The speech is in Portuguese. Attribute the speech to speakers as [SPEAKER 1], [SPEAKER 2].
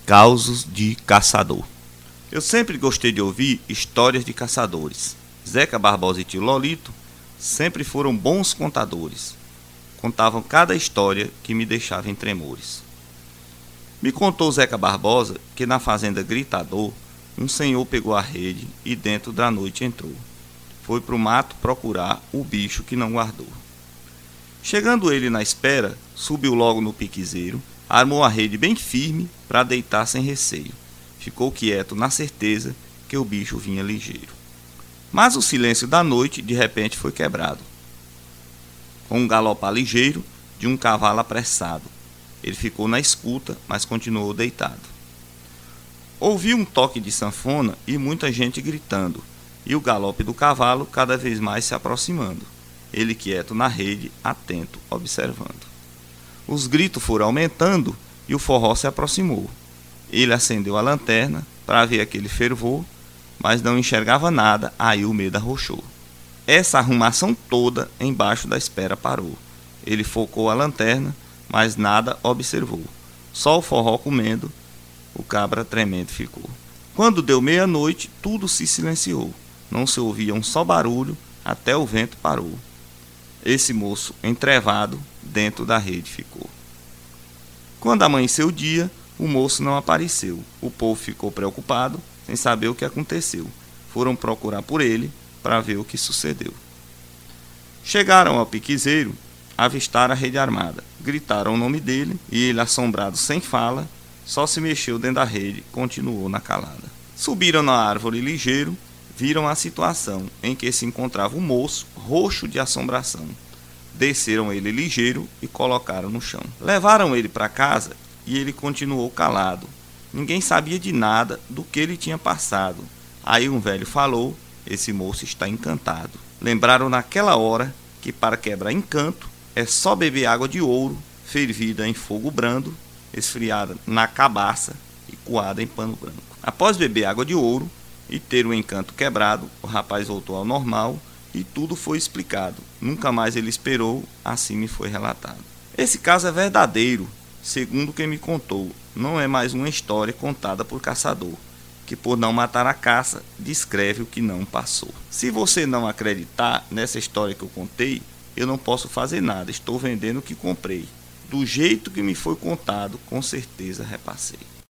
[SPEAKER 1] Causos de caçador. Eu sempre gostei de ouvir histórias de caçadores. Zeca Barbosa e tio Lolito sempre foram bons contadores. Contavam cada história que me deixava em tremores. Me contou Zeca Barbosa que na fazenda Gritador, um senhor pegou a rede e dentro da noite entrou. Foi pro mato procurar o bicho que não guardou. Chegando ele na espera, subiu logo no piquezeiro, armou a rede bem firme para deitar sem receio. Ficou quieto na certeza que o bicho vinha ligeiro. Mas o silêncio da noite de repente foi quebrado, com um galopar ligeiro de um cavalo apressado. Ele ficou na escuta, mas continuou deitado. Ouviu um toque de sanfona e muita gente gritando, e o galope do cavalo cada vez mais se aproximando. Ele quieto na rede, atento, observando. Os gritos foram aumentando e o forró se aproximou. Ele acendeu a lanterna para ver aquele fervor, mas não enxergava nada, aí o medo arrochou. Essa arrumação toda embaixo da espera parou. Ele focou a lanterna, mas nada observou. Só o forró comendo, o cabra tremendo ficou. Quando deu meia-noite, tudo se silenciou. Não se ouvia um só barulho, até o vento parou. Esse moço, entrevado, dentro da rede ficou. Quando amanheceu o dia, o moço não apareceu. O povo ficou preocupado, sem saber o que aconteceu. Foram procurar por ele, para ver o que sucedeu. Chegaram ao piquezeiro, avistaram a rede armada. Gritaram o nome dele, e ele, assombrado sem fala, só se mexeu dentro da rede, continuou na calada. Subiram na árvore ligeiro, viram a situação em que se encontrava o moço, roxo de assombração. Desceram ele ligeiro e colocaram no chão. Levaram ele para casa e ele continuou calado. Ninguém sabia de nada do que ele tinha passado. Aí um velho falou: esse moço está encantado. Lembraram naquela hora que para quebrar encanto é só beber água de ouro, fervida em fogo brando, esfriada na cabaça e coada em pano branco. Após beber água de ouro e ter o encanto quebrado, o rapaz voltou ao normal e tudo foi explicado. Nunca mais ele esperou, assim me foi relatado. Esse caso é verdadeiro, segundo quem me contou. Não é mais uma história contada por caçador, que por não matar a caça, descreve o que não passou. Se você não acreditar nessa história que eu contei, eu não posso fazer nada, estou vendendo o que comprei. Do jeito que me foi contado, com certeza repassei.